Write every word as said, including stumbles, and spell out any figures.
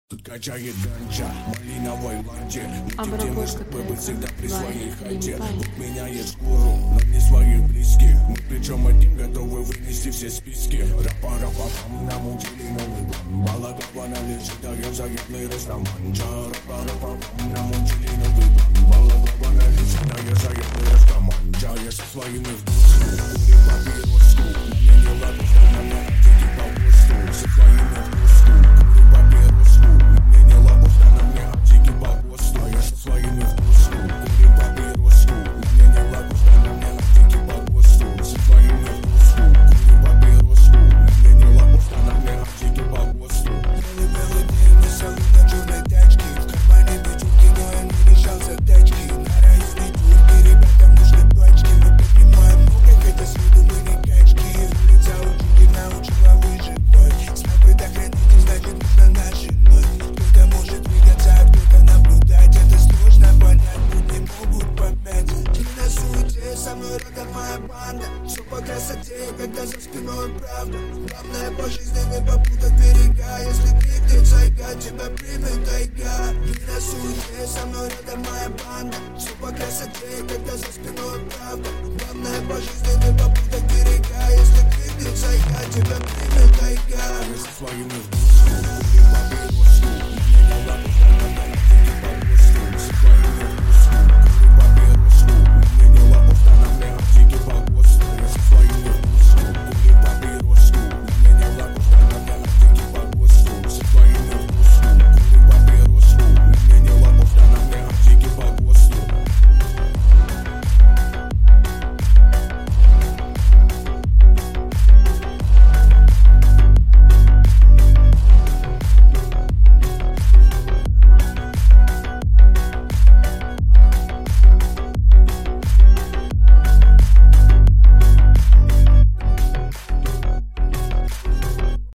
Тут качает ганча, малиновой ланче. Мы делаем, чтобы быть всегда при своей хате. Вот меняет шкуру, но не своих близких. Мы причем один готовы вынести все списки. Рапа-рапа-пам, намутили новый план. Балаклава на лечит, даем заветный растаманча. Рапа-рапа-пам, намутили новый план. Балаклава на лечит, даем заветный растаманча. Я со своими в душу, курим папироску. На мне не ладушка, на мне аптеки по госту. Со своими в душу, курим папироску. Мне не лапушка, на мне аптеки по ГОСТу. А я со своими в душку, курим папироску. Мне не лапушка, на мне аптеки по ГОСТу. Со своими в душку, курим папироску. Мне не лапушка, на мне аптеки по ГОСТу. Белый-белый день, мы салют на черной тачке. В кармане бутылки, но я не решал задачки. На райской турке ребятам нужны пачки. Мы поднимаем много, хотя с виду мы не качки. Улица учили, научила выживать. Снапы до хранитель, значит нужно нажимать. Кто-то может двигаться, а кто-то наблюдать. Это сложно понять, тут не могут помять. Ты на суете, со мной рядом моя банда. Все по красоте, когда за спиной правда. Главное по жизни не попутать берега. Если крикнет сайга, тебя примет тайга. Ты на суете, со мной рядом моя банда. Все по красоте, когда за спиной правда. Главное по жизни не